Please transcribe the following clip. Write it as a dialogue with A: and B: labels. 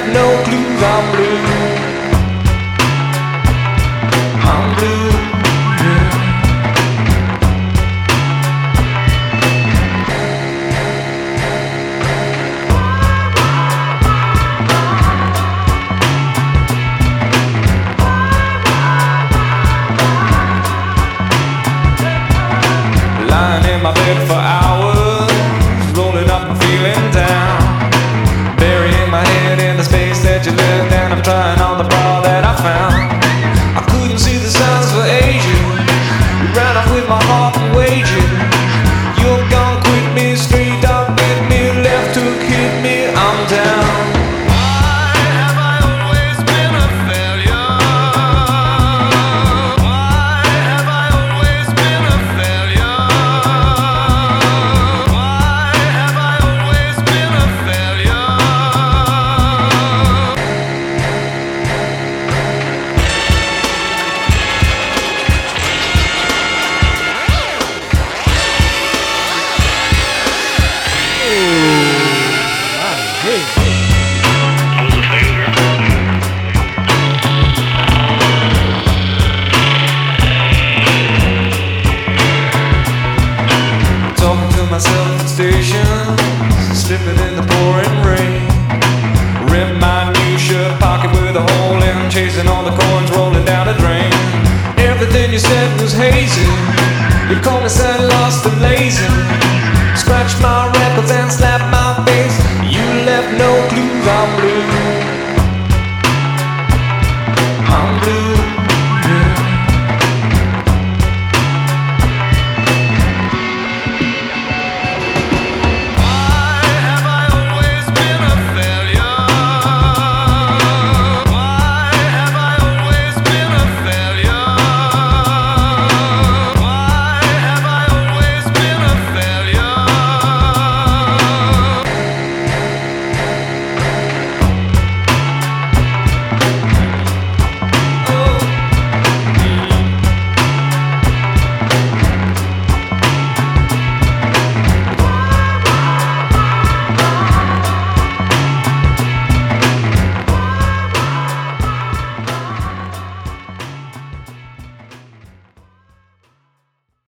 A: no clues. I'm blue. I'm blue. Yeah. Lying in my bed for hours, rolling up and feeling down, burying my head in the space that you left, and I'm trying on the bra that I found. I couldn't see the signs for ages. You ran off with my heart and wages. You're gone, quit me, straight up, hit me, left hook, hit me, I'm down. Talking to myself at stations, slipping in the pouring rain. Ripped my new shirt pocket with a hole in, chasing all the coins rolling down the drain. Everything you said was hazy. You called me sad, lost and lazy. Scratched my